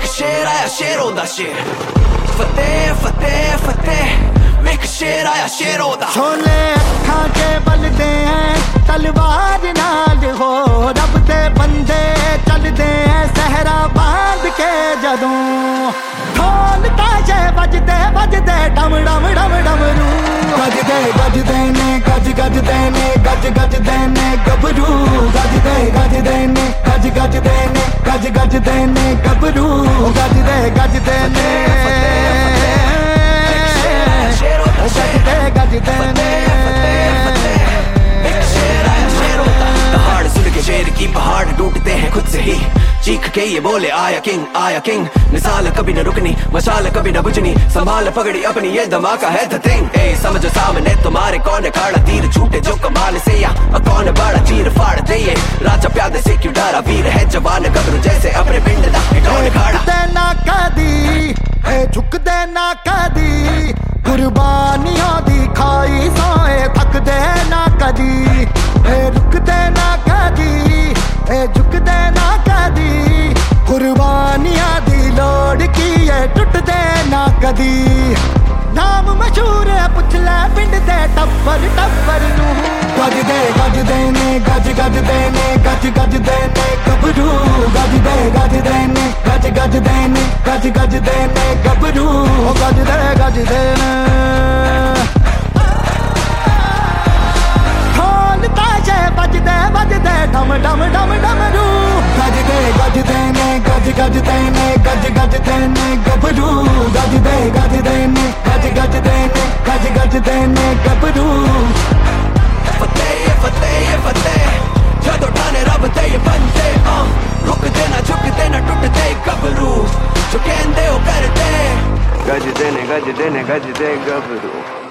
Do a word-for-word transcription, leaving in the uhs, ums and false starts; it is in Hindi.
शेर आया शेरों दा शेर, फतेह फतेह फतेह विक शेर आया शेरों दा। छोले अखां के बलदे हैं तलवार नाल हो, रब दे बंदे चलदे हैं सहरा बांध के जदों, ढोल ताजे बजदे बजदे डम डम डम डमरू, गजदे गजदे ने गज गजदे ने गज गजदे ने गबरू, गजदे गजदे ने गज गजदे ने गज गजदे ने गबरू, गजदे गजदे ने गजदे गजदे ने। पहाड़ सुन के शेर की पहाड़ टूटते हैं खुद से ही, चीख के ये बोले आया किंग आया किंग, मिसाल कभी न रुकनी मशाल कभी न बुझनी, संभाल पगड़ी अपनी ये धमाका है द थिंग। ए समझो सामने तुम्हारे कौन है खाड़ा तीर छूटे जो कमाल से, या कौन बड़ा चीर फाड़ दे ये राजा प्यादे से क्यों डरा, वीर है जवान गबरू जैसे अपने पिंड दा ढोल खाड़ा। देना कदी ए झुक देना कदी, कुर्बानियां दिखाई सोए थक देना कदी, ए रुक देना कदी ए झुक देना कदी, कुर्बानियां दी लोड़ की है टुट देना कदी। नाम मशहूर है पुछ ले पिंड दे टब्बर टब्बर नू, गजदे गजदे ने गज गजदे ने गज गजदे ने गबरू, गजदे गजदे ने गज गजदे ने गज गजदे ने गबरू, गजदे गजदे ने। ढोल ताजे बजदे बजदे डम डम डम डमरू, गजदे गजदे ने गज गजदे ने गज गजदे ने गबरू, गजदे गजदे ने गज गजदे ने गज गजदे ने गबरू। फतेह फतेह फतेह जदों ठाने रब ते ये बंदे, रुक देना झुक देना टुटदे गबरू, जो कहंदे ओ करदे, गजदे ने गजदे ने गजदे गबरू।